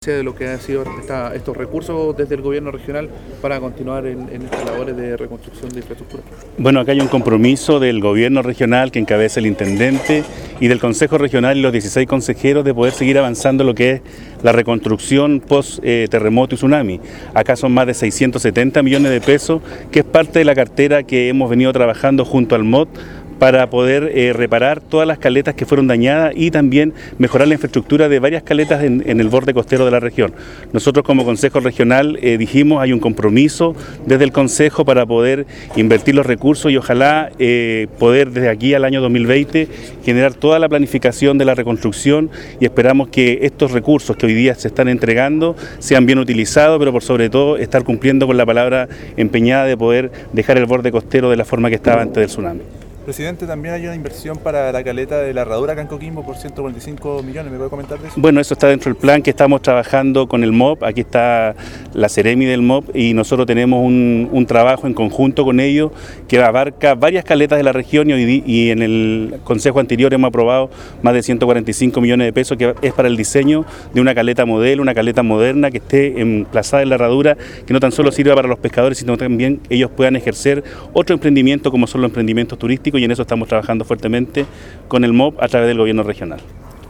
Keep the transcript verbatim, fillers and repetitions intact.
de lo que han sido esta, estos recursos desde el gobierno regional para continuar en, en estas labores de reconstrucción de infraestructura? Bueno, acá hay un compromiso del gobierno regional que encabeza el intendente y del Consejo Regional y los dieciséis consejeros de poder seguir avanzando en lo que es la reconstrucción post eh, terremoto y tsunami. Acá son más de seiscientos setenta millones de pesos, que es parte de la cartera que hemos venido trabajando junto al M O D para poder eh, reparar todas las caletas que fueron dañadas y también mejorar la infraestructura de varias caletas en, en el borde costero de la región. Nosotros como Consejo Regional eh, dijimos, hay un compromiso desde el Consejo para poder invertir los recursos y ojalá eh, poder desde aquí al año dos mil veinte generar toda la planificación de la reconstrucción, y esperamos que estos recursos que hoy día se están entregando sean bien utilizados, pero por sobre todo estar cumpliendo con la palabra empeñada de poder dejar el borde costero de la forma que estaba antes del tsunami. Presidente, también hay una inversión para la caleta de la herradura acá en Coquimbo por ciento cuarenta y cinco millones, ¿me puede comentar de eso? Bueno, eso está dentro del plan que estamos trabajando con el M O P, aquí está la Seremi del M O P y nosotros tenemos un, un trabajo en conjunto con ellos que abarca varias caletas de la región y, hoy, y en el consejo anterior hemos aprobado más de ciento cuarenta y cinco millones de pesos, que es para el diseño de una caleta modelo, una caleta moderna que esté emplazada en la herradura, que no tan solo sirva para los pescadores, sino también ellos puedan ejercer otro emprendimiento como son los emprendimientos turísticos, y en eso estamos trabajando fuertemente con el M O P a través del gobierno regional.